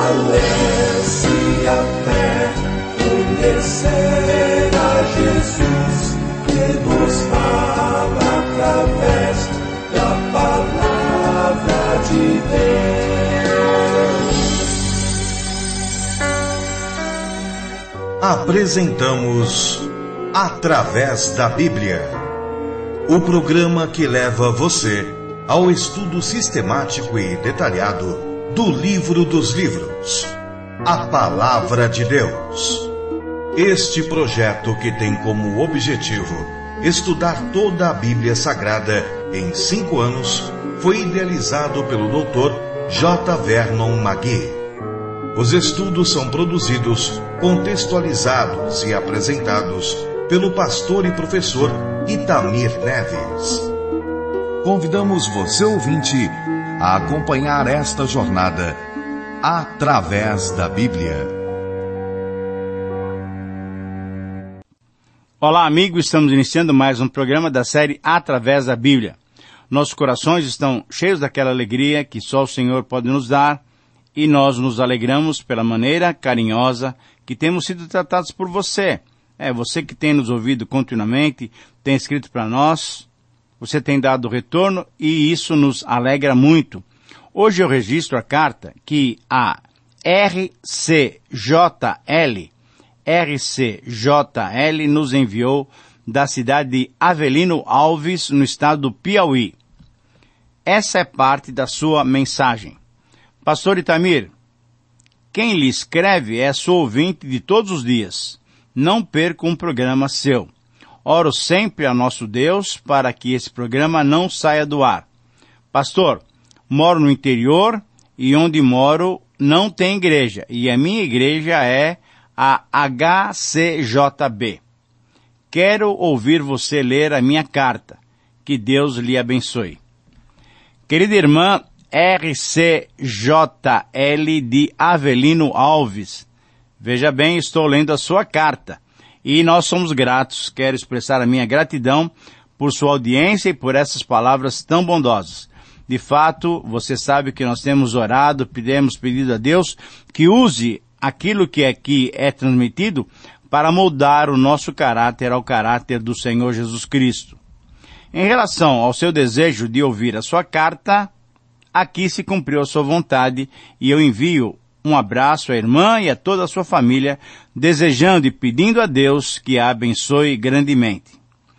fortalece a fé, conhecer a Jesus, que nos fala através da palavra de Deus. Apresentamos Através da Bíblia, o programa que leva você ao estudo sistemático e detalhado do livro dos livros, a Palavra de Deus. Este projeto, que tem como objetivo estudar toda a Bíblia Sagrada em 5 anos, foi idealizado pelo Dr. J. Vernon McGee. Os estudos são produzidos, contextualizados e apresentados pelo pastor e professor Itamir Neves. Convidamos você, ouvinte, a acompanhar esta jornada através da Bíblia. Olá, amigo, estamos iniciando mais um programa da série Através da Bíblia. Nossos corações estão cheios daquela alegria que só o Senhor pode nos dar, e nós nos alegramos pela maneira carinhosa que temos sido tratados por você. Você que tem nos ouvido continuamente, tem escrito para nós, você tem dado retorno e isso nos alegra muito. Hoje eu registro a carta que a RCJL nos enviou da cidade de Avelino Alves, no estado do Piauí. Essa é parte da sua mensagem. Pastor Itamir, quem lhe escreve é sua ouvinte de todos os dias. Não perca um programa seu. Oro sempre a nosso Deus para que esse programa não saia do ar. Pastor, moro no interior e onde moro não tem igreja. E a minha igreja é a HCJB. Quero ouvir você ler a minha carta. Que Deus lhe abençoe. Querida irmã RCJL de Avelino Alves, veja bem, estou lendo a sua carta e nós somos gratos. Quero expressar a minha gratidão por sua audiência e por essas palavras tão bondosas. De fato, você sabe que nós temos orado, temos pedido a Deus que use aquilo que aqui é transmitido para moldar o nosso caráter ao caráter do Senhor Jesus Cristo. Em relação ao seu desejo de ouvir a sua carta, aqui se cumpriu a sua vontade e eu envio um abraço à irmã e a toda a sua família, desejando e pedindo a Deus que a abençoe grandemente.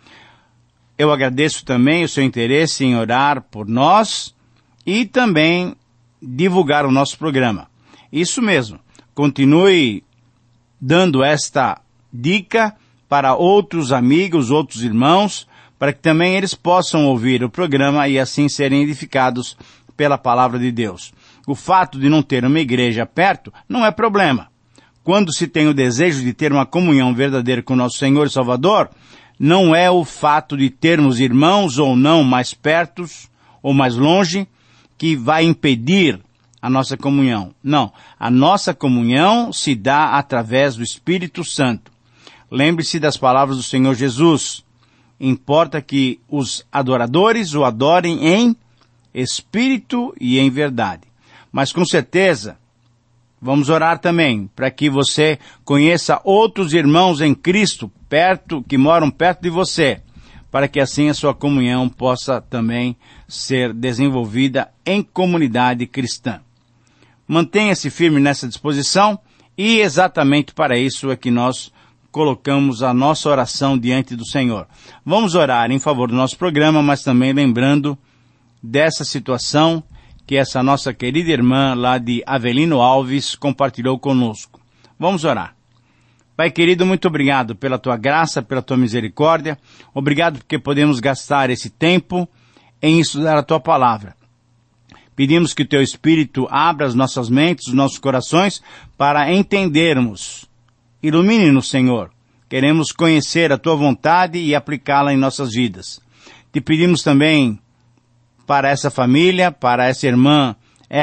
Eu agradeço também o seu interesse em orar por nós e também divulgar o nosso programa. Isso mesmo, continue dando esta dica para outros amigos, outros irmãos, para que também eles possam ouvir o programa e assim serem edificados pela palavra de Deus. O fato de não ter uma igreja perto não é problema. Quando se tem o desejo de ter uma comunhão verdadeira com o nosso Senhor e Salvador, não é o fato de termos irmãos ou não mais perto ou mais longe que vai impedir a nossa comunhão. Não, a nossa comunhão se dá através do Espírito Santo. Lembre-se das palavras do Senhor Jesus. Importa que os adoradores o adorem em espírito e em verdade. Mas com certeza, vamos orar também para que você conheça outros irmãos em Cristo que moram perto de você, para que assim a sua comunhão possa também ser desenvolvida em comunidade cristã. Mantenha-se firme nessa disposição e exatamente para isso é que nós colocamos a nossa oração diante do Senhor. Vamos orar em favor do nosso programa, mas também lembrando dessa situação que essa nossa querida irmã lá de Avelino Alves compartilhou conosco. Vamos orar. Pai querido, muito obrigado pela tua graça, pela tua misericórdia. Obrigado porque podemos gastar esse tempo em estudar a tua palavra. Pedimos que o teu Espírito abra as nossas mentes, os nossos corações, para entendermos. Ilumine-nos, Senhor. Queremos conhecer a tua vontade e aplicá-la em nossas vidas. Te pedimos também para essa família, para essa irmã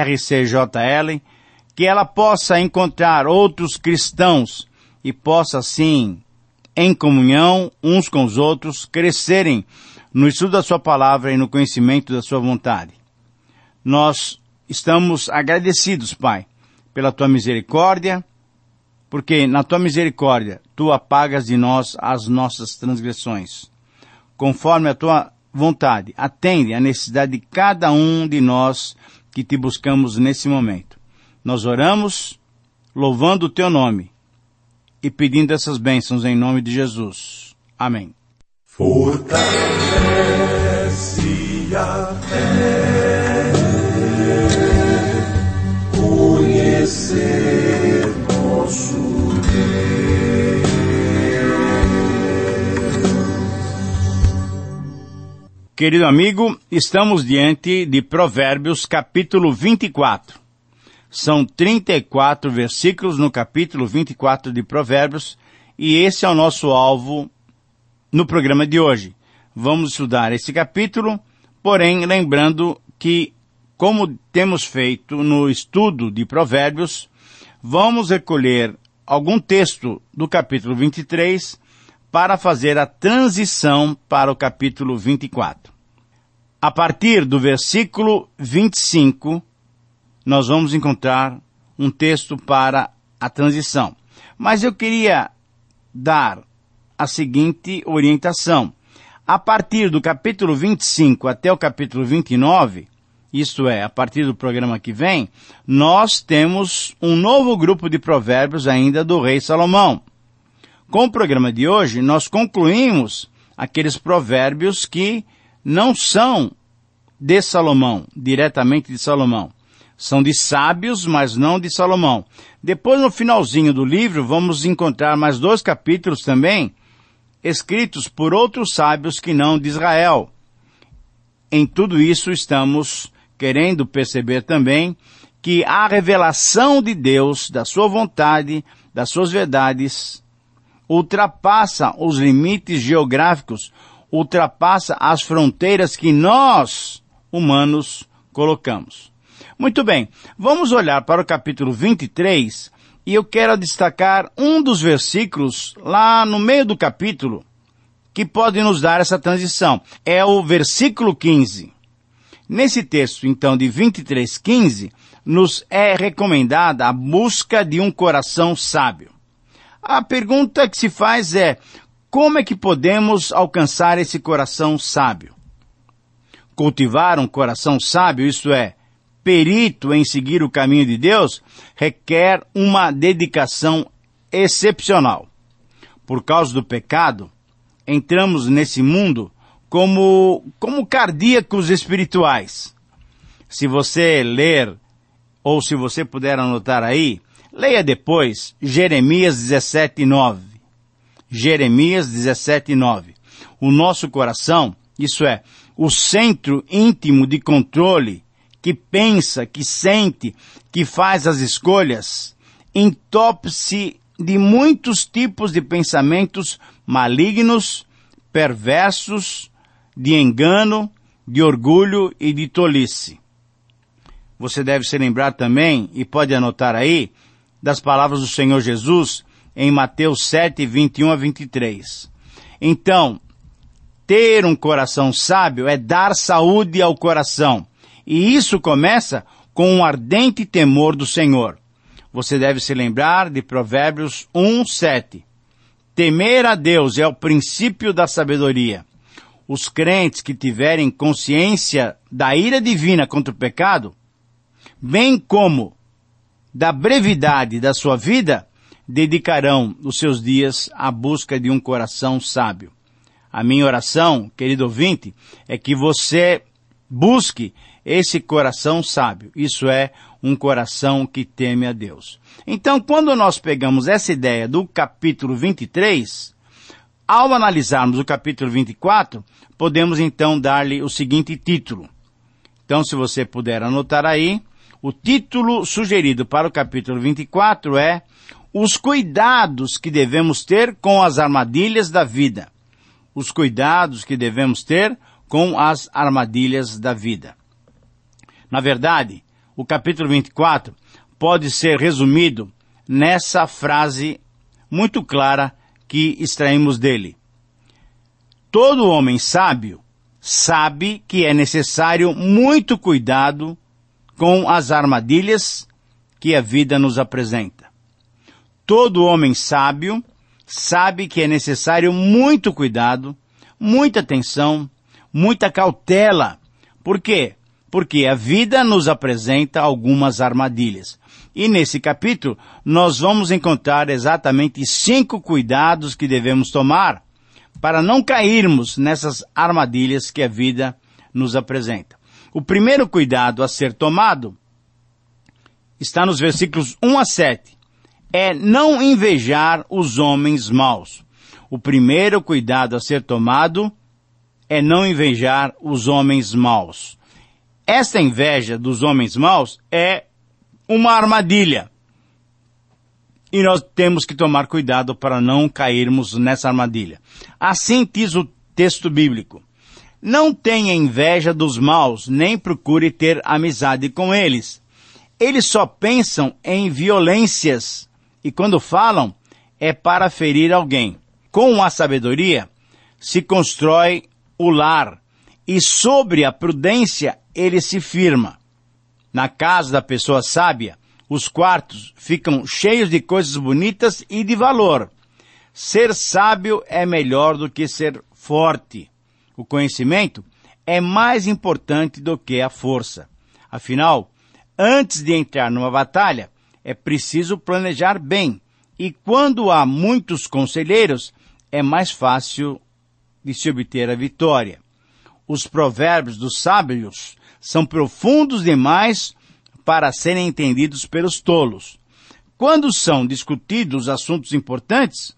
RCJL, que ela possa encontrar outros cristãos e possa, assim, em comunhão uns com os outros, crescerem no estudo da sua palavra e no conhecimento da sua vontade. Nós estamos agradecidos, Pai, pela tua misericórdia, porque na tua misericórdia tu apagas de nós as nossas transgressões. Conforme a tua vontade, atende à necessidade de cada um de nós que te buscamos nesse momento. Nós oramos, louvando o teu nome e pedindo essas bênçãos em nome de Jesus. Amém. Fortalece a fé, conhecer nosso Deus. Querido amigo, estamos diante de Provérbios capítulo 24. São 34 versículos no capítulo 24 de Provérbios, e esse é o nosso alvo no programa de hoje. Vamos estudar esse capítulo, porém lembrando que, como temos feito no estudo de Provérbios, vamos recolher algum texto do capítulo 23 para fazer a transição para o capítulo 24. A partir do versículo 25, nós vamos encontrar um texto para a transição. Mas eu queria dar a seguinte orientação. A partir do capítulo 25 até o capítulo 29, isto é, a partir do programa que vem, nós temos um novo grupo de provérbios ainda do rei Salomão. Com o programa de hoje, nós concluímos aqueles provérbios que não são de Salomão, diretamente de Salomão. São de sábios, mas não de Salomão. Depois, no finalzinho do livro, vamos encontrar mais 2 capítulos também, escritos por outros sábios que não de Israel. Em tudo isso, estamos querendo perceber também que a revelação de Deus, da sua vontade, das suas verdades, ultrapassa os limites geográficos, ultrapassa as fronteiras que nós, humanos, colocamos. Muito bem, vamos olhar para o capítulo 23 e eu quero destacar um dos versículos lá no meio do capítulo que pode nos dar essa transição. É o versículo 15. Nesse texto, então, de 23:15, nos é recomendada a busca de um coração sábio. A pergunta que se faz é, como é que podemos alcançar esse coração sábio? Cultivar um coração sábio, isto é, perito em seguir o caminho de Deus, requer uma dedicação excepcional. Por causa do pecado, entramos nesse mundo como cardíacos espirituais. Se você ler, ou se você puder anotar aí, leia depois Jeremias 17:9. Jeremias 17:9. O nosso coração, isso é, o centro íntimo de controle, que pensa, que sente, que faz as escolhas, entope-se de muitos tipos de pensamentos malignos, perversos, de engano, de orgulho e de tolice. Você deve se lembrar também, e pode anotar aí, das palavras do Senhor Jesus em Mateus 7:21-23. Então, ter um coração sábio é dar saúde ao coração. E isso começa com um ardente temor do Senhor. Você deve se lembrar de Provérbios 1:7. Temer a Deus é o princípio da sabedoria. Os crentes que tiverem consciência da ira divina contra o pecado, bem como da brevidade da sua vida, dedicarão os seus dias à busca de um coração sábio. A minha oração, querido ouvinte, é que você busque esse coração sábio. Isso é, um coração que teme a Deus. Então, quando nós pegamos essa ideia do capítulo 23, ao analisarmos o capítulo 24, podemos então dar-lhe o seguinte título. Então, se você puder anotar aí, o título sugerido para o capítulo 24 é Os cuidados que devemos ter com as armadilhas da vida. Os cuidados que devemos ter com as armadilhas da vida. Na verdade, o capítulo 24 pode ser resumido nessa frase muito clara que extraímos dele. Todo homem sábio sabe que é necessário muito cuidado com as armadilhas que a vida nos apresenta. Todo homem sábio sabe que é necessário muito cuidado, muita atenção, muita cautela. Por quê? Porque a vida nos apresenta algumas armadilhas. E nesse capítulo, nós vamos encontrar exatamente 5 cuidados que devemos tomar para não cairmos nessas armadilhas que a vida nos apresenta. O primeiro cuidado a ser tomado está nos versículos 1 a 7. É não invejar os homens maus. O primeiro cuidado a ser tomado é não invejar os homens maus. Esta inveja dos homens maus é uma armadilha. E nós temos que tomar cuidado para não cairmos nessa armadilha. Assim diz o texto bíblico. Não tenha inveja dos maus, nem procure ter amizade com eles. Eles só pensam em violências, e quando falam, é para ferir alguém. Com a sabedoria, se constrói o lar, e sobre a prudência ele se firma. Na casa da pessoa sábia, os quartos ficam cheios de coisas bonitas e de valor. Ser sábio é melhor do que ser forte. O conhecimento é mais importante do que a força. Afinal, antes de entrar numa batalha, é preciso planejar bem. E quando há muitos conselheiros, é mais fácil de se obter a vitória. Os provérbios dos sábios são profundos demais para serem entendidos pelos tolos. Quando são discutidos assuntos importantes,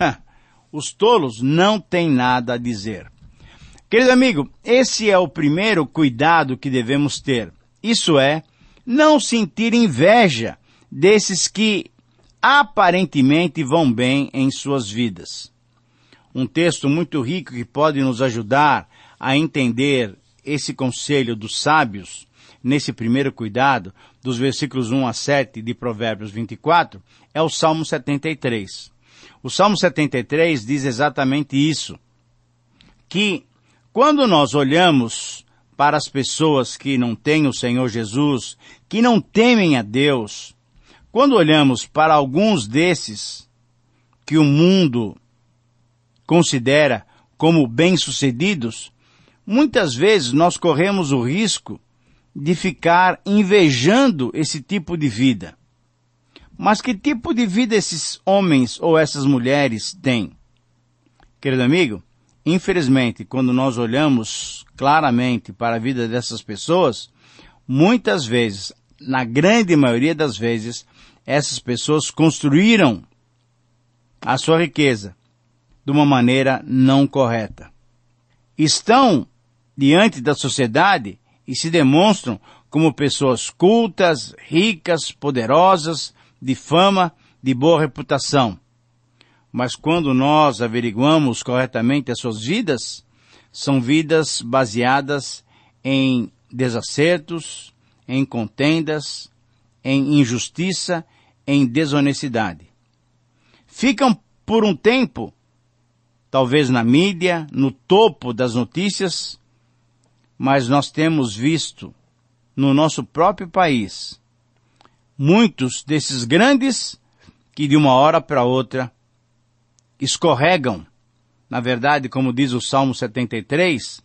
os tolos não têm nada a dizer. Querido amigo, esse é o primeiro cuidado que devemos ter. Isso é, não sentir inveja desses que aparentemente vão bem em suas vidas. Um texto muito rico que pode nos ajudar a entender esse conselho dos sábios, nesse primeiro cuidado, dos versículos 1 a 7 de Provérbios 24, é o Salmo 73. O Salmo 73 diz exatamente isso, que quando nós olhamos para as pessoas que não têm o Senhor Jesus, que não temem a Deus, quando olhamos para alguns desses que o mundo considera como bem-sucedidos, muitas vezes nós corremos o risco de ficar invejando esse tipo de vida. Mas que tipo de vida esses homens ou essas mulheres têm? Querido amigo, infelizmente, quando nós olhamos claramente para a vida dessas pessoas, muitas vezes, na grande maioria das vezes, essas pessoas construíram a sua riqueza de uma maneira não correta. Estão diante da sociedade e se demonstram como pessoas cultas, ricas, poderosas, de fama, de boa reputação. Mas quando nós averiguamos corretamente as suas vidas, são vidas baseadas em desacertos, em contendas, em injustiça, em desonestidade. Ficam por um tempo, talvez na mídia, no topo das notícias, mas nós temos visto no nosso próprio país muitos desses grandes que de uma hora para outra escorregam. Na verdade, como diz o Salmo 73,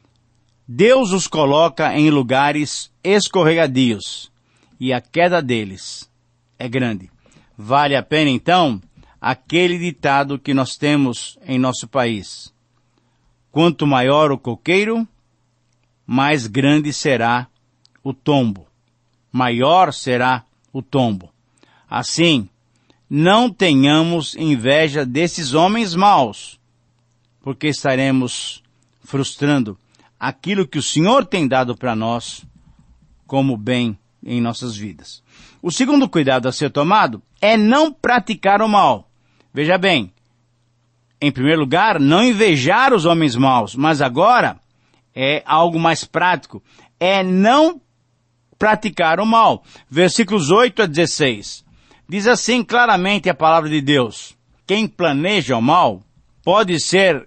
Deus os coloca em lugares escorregadios e a queda deles é grande. Vale a pena, então, aquele ditado que nós temos em nosso país: quanto maior o coqueiro, mais grande será o tombo. Maior será o tombo. Assim, não tenhamos inveja desses homens maus, porque estaremos frustrando aquilo que o Senhor tem dado para nós como bem em nossas vidas. O segundo cuidado a ser tomado é não praticar o mal. Veja bem, em primeiro lugar, não invejar os homens maus, mas agora é algo mais prático, é não praticar o mal. Versículos 8 a 16. Diz assim claramente a palavra de Deus: quem planeja o mal pode ser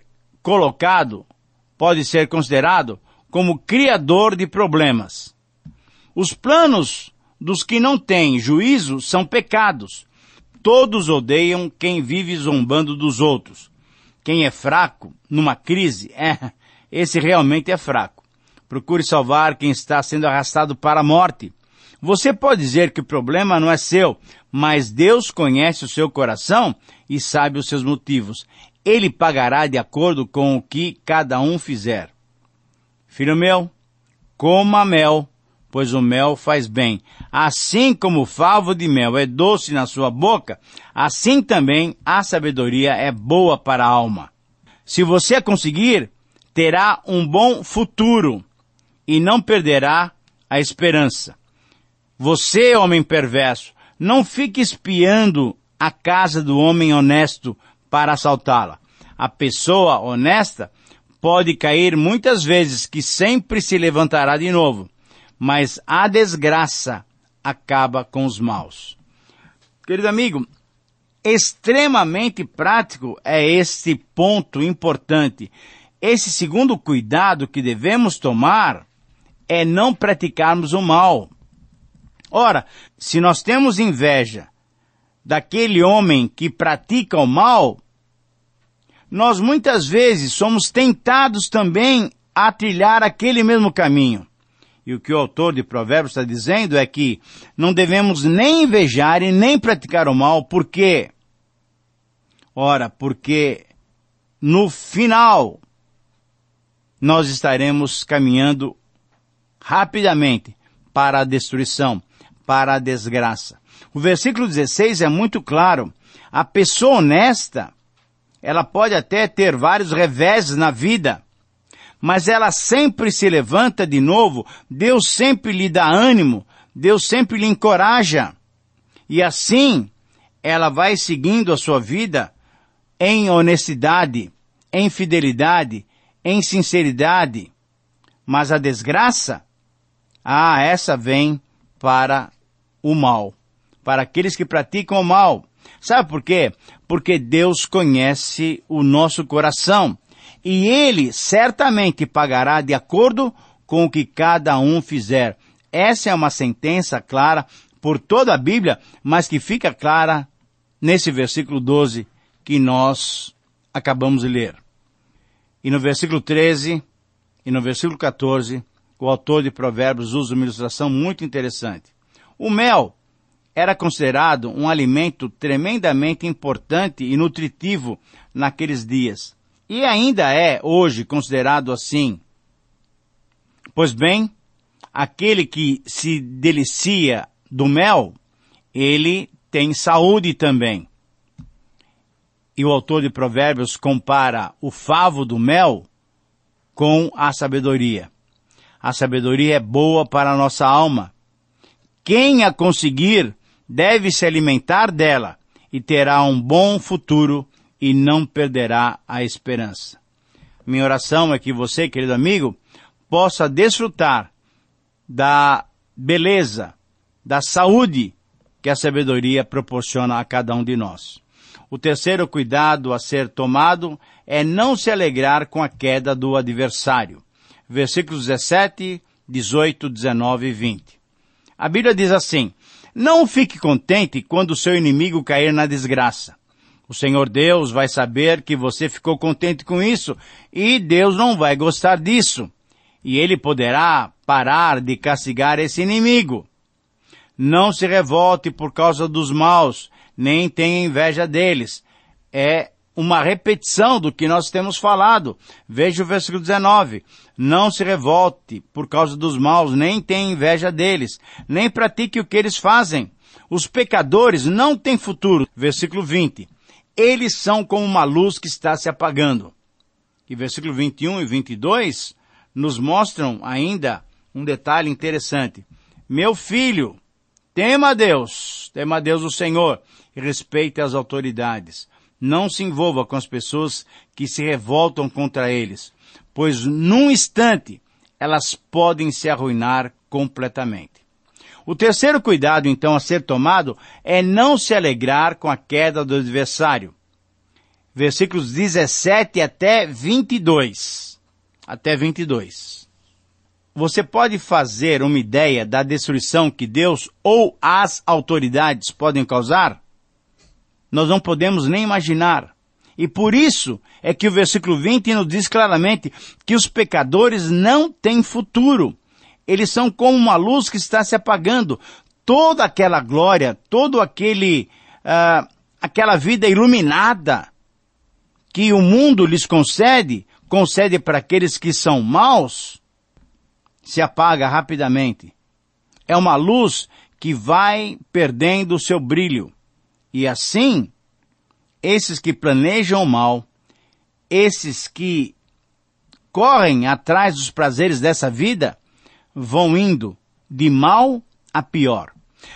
considerado como criador de problemas. Os planos dos que não têm juízo são pecados. Todos odeiam quem vive zombando dos outros. Quem é fraco numa crise, esse realmente é fraco. Procure salvar quem está sendo arrastado para a morte. Você pode dizer que o problema não é seu, mas Deus conhece o seu coração e sabe os seus motivos. Ele pagará de acordo com o que cada um fizer. Filho meu, coma mel, pois o mel faz bem. Assim como o favo de mel é doce na sua boca, assim também a sabedoria é boa para a alma. Se você a conseguir, terá um bom futuro e não perderá a esperança. Você, homem perverso, não fique espiando a casa do homem honesto para assaltá-la. A pessoa honesta pode cair muitas vezes, que sempre se levantará de novo, mas a desgraça acaba com os maus. Querido amigo, extremamente prático é este ponto importante. Esse segundo cuidado que devemos tomar é não praticarmos o mal. Ora, se nós temos inveja daquele homem que pratica o mal, nós muitas vezes somos tentados também a trilhar aquele mesmo caminho. E o que o autor de Provérbios está dizendo é que não devemos nem invejar e nem praticar o mal. Por quê? Ora, porque no final nós estaremos caminhando rapidamente para a destruição, para a desgraça. O versículo 16 é muito claro. A pessoa honesta, ela pode até ter vários reveses na vida, mas ela sempre se levanta de novo. Deus sempre lhe dá ânimo, Deus sempre lhe encoraja. E assim, ela vai seguindo a sua vida em honestidade, em fidelidade, em sinceridade. Mas a desgraça, essa vem para o mal, para aqueles que praticam o mal. Sabe por quê? Porque Deus conhece o nosso coração e Ele certamente pagará de acordo com o que cada um fizer. Essa é uma sentença clara por toda a Bíblia, mas que fica clara nesse versículo 12 que nós acabamos de ler. E no versículo 13 e no versículo 14, o autor de Provérbios usa uma ilustração muito interessante. O mel era considerado um alimento tremendamente importante e nutritivo naqueles dias. E ainda é hoje considerado assim. Pois bem, aquele que se delicia do mel, ele tem saúde também. E o autor de Provérbios compara o favo do mel com a sabedoria. A sabedoria é boa para a nossa alma. Quem a conseguir deve se alimentar dela e terá um bom futuro e não perderá a esperança. Minha oração é que você, querido amigo, possa desfrutar da beleza, da saúde que a sabedoria proporciona a cada um de nós. O terceiro cuidado a ser tomado é não se alegrar com a queda do adversário. Versículos 17, 18, 19 e 20. A Bíblia diz assim: não fique contente quando o seu inimigo cair na desgraça. O Senhor Deus vai saber que você ficou contente com isso e Deus não vai gostar disso. E Ele poderá parar de castigar esse inimigo. Não se revolte por causa dos maus, nem tenha inveja deles. É uma repetição do que nós temos falado. Veja o versículo 19. Não se revolte por causa dos maus, nem tenha inveja deles, nem pratique o que eles fazem. Os pecadores não têm futuro. Versículo 20. Eles são como uma luz que está se apagando. E versículo 21 e 22 nos mostram ainda um detalhe interessante. Meu filho, tema a Deus o Senhor, e respeite as autoridades. Não se envolva com as pessoas que se revoltam contra eles, pois num instante elas podem se arruinar completamente. O terceiro cuidado, então, a ser tomado é não se alegrar com a queda do adversário. Versículos 17 até 22. Até 22. você pode fazer uma ideia da destruição que Deus ou as autoridades podem causar? Nós não podemos nem imaginar. E por isso é que o versículo 20 nos diz claramente que os pecadores não têm futuro. Eles são como uma luz que está se apagando. Toda aquela glória, todo aquela vida iluminada que o mundo lhes concede para aqueles que são maus, se apaga rapidamente. É uma luz que vai perdendo o seu brilho. E assim, esses que planejam o mal, esses que correm atrás dos prazeres dessa vida, vão indo de mal a pior.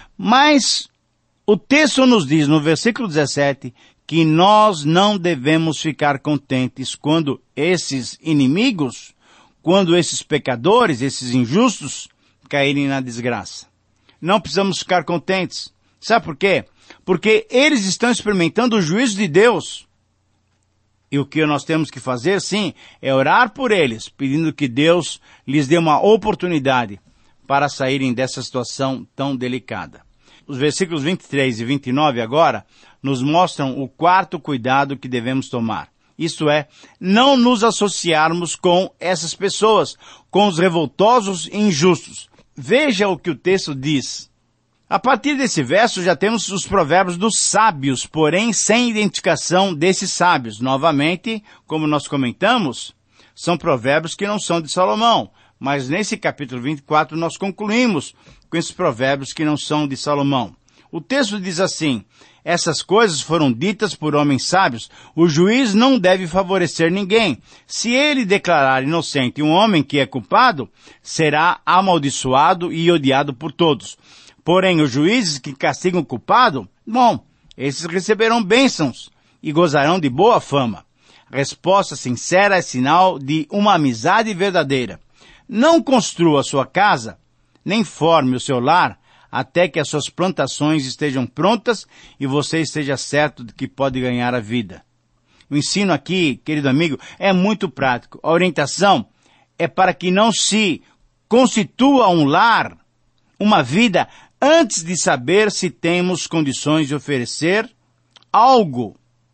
Mas o texto nos diz no versículo 17 que nós não devemos ficar contentes quando esses inimigos, quando esses pecadores, esses injustos, caírem na desgraça. Não precisamos ficar contentes. Sabe por quê? Porque eles estão experimentando o juízo de Deus. E o que nós temos que fazer, sim, é orar por eles, pedindo que Deus lhes dê uma oportunidade para saírem dessa situação tão delicada. Os versículos 23 e 29 agora nos mostram o quarto cuidado que devemos tomar. Isto é, não nos associarmos com essas pessoas, com os revoltosos e injustos. Veja o que o texto diz. A partir desse verso já temos os provérbios dos sábios, porém sem identificação desses sábios. Novamente, como nós comentamos, são provérbios que não são de Salomão. Mas nesse capítulo 24 nós concluímos com esses provérbios que não são de Salomão. O texto diz assim: essas coisas foram ditas por homens sábios, o juiz não deve favorecer ninguém. Se ele declarar inocente um homem que é culpado, será amaldiçoado e odiado por todos. Porém, os juízes que castigam o culpado, bom, esses receberão bênçãos e gozarão de boa fama. Resposta sincera é sinal de uma amizade verdadeira. Não construa sua casa, nem forme o seu lar, até que as suas plantações estejam prontas e você esteja certo de que pode ganhar a vida. O ensino aqui, querido amigo, é muito prático. A orientação é para que não se constitua um lar, uma vida, antes de saber se temos condições de oferecer algo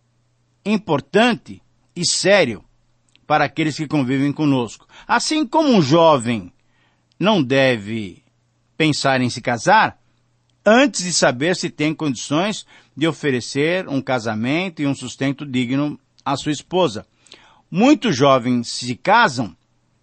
importante e sério para aqueles que convivem conosco. Assim como um jovem não deve pensar em se casar antes de saber se tem condições de oferecer um casamento e um sustento digno à sua esposa. Muitos jovens se casam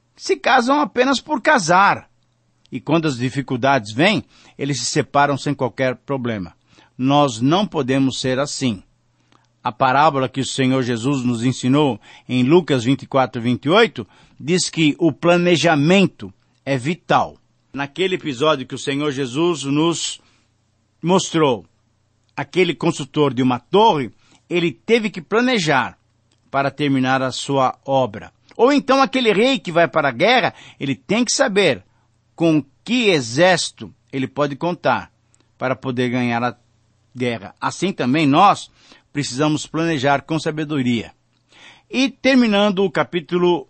apenas por casar. E quando as dificuldades vêm, eles se separam sem qualquer problema. Nós não podemos ser assim. A parábola que o Senhor Jesus nos ensinou em Lucas 24, 28, diz que o planejamento é vital. Naquele episódio que o Senhor Jesus nos mostrou, aquele construtor de uma torre, ele teve que planejar para terminar a sua obra. Ou então aquele rei que vai para a guerra, ele tem que saber com que exército ele pode contar para poder ganhar a guerra. Assim também nós precisamos planejar com sabedoria. E terminando o capítulo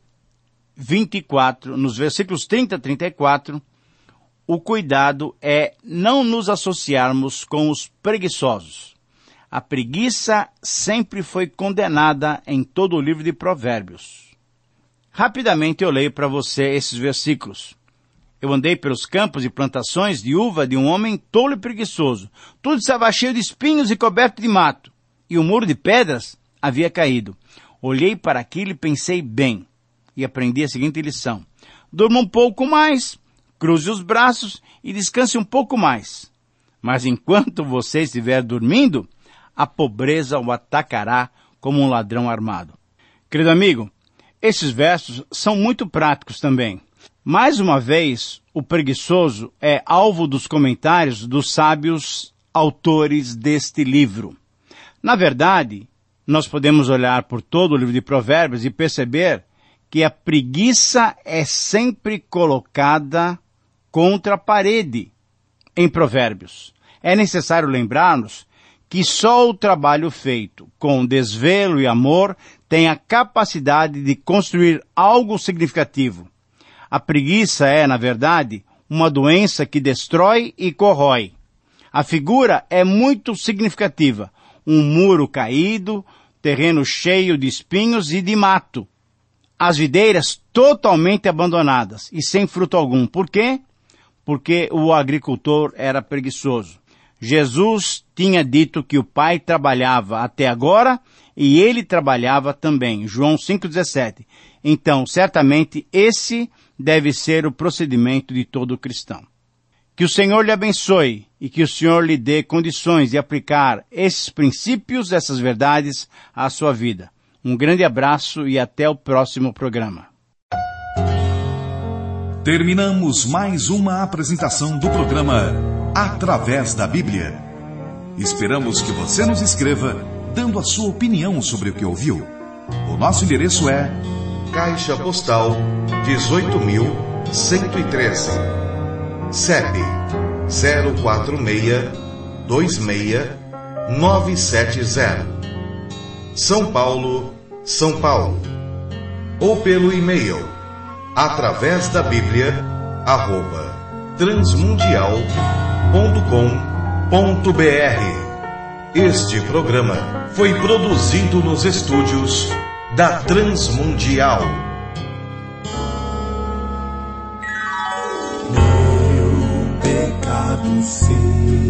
24, nos versículos 30 a 34, o cuidado é não nos associarmos com os preguiçosos. A preguiça sempre foi condenada em todo o livro de Provérbios. Rapidamente eu leio para você esses versículos. Eu andei pelos campos e plantações de uva de um homem tolo e preguiçoso. Tudo estava cheio de espinhos e coberto de mato, e o muro de pedras havia caído. Olhei para aquilo e pensei bem, e aprendi a seguinte lição: durma um pouco mais, cruze os braços e descanse um pouco mais. Mas enquanto você estiver dormindo, a pobreza o atacará como um ladrão armado. Querido amigo, esses versos são muito práticos também. Mais uma vez, o preguiçoso é alvo dos comentários dos sábios autores deste livro. Na verdade, nós podemos olhar por todo o livro de Provérbios e perceber que a preguiça é sempre colocada contra a parede em Provérbios. É necessário lembrarmos que só o trabalho feito com desvelo e amor tem a capacidade de construir algo significativo. A preguiça é, na verdade, uma doença que destrói e corrói. A figura é muito significativa. Um muro caído, terreno cheio de espinhos e de mato. As videiras totalmente abandonadas e sem fruto algum. Por quê? Porque o agricultor era preguiçoso. Jesus tinha dito que o Pai trabalhava até agora e ele trabalhava também. João 5,17. Então, certamente, esse deve ser o procedimento de todo cristão. Que o Senhor lhe abençoe e que o Senhor lhe dê condições de aplicar esses princípios, essas verdades à sua vida. Um grande abraço e até o próximo programa. Terminamos mais uma apresentação do programa Através da Bíblia. Esperamos que você nos escreva dando a sua opinião sobre o que ouviu. O nosso endereço é Caixa Postal 18.113, CEP 04626-970, São Paulo, São Paulo. Ou pelo e-mail através da Bíblia @transmundial.com.br. Este programa foi produzido nos estúdios da Transmundial. Meu pecado sei.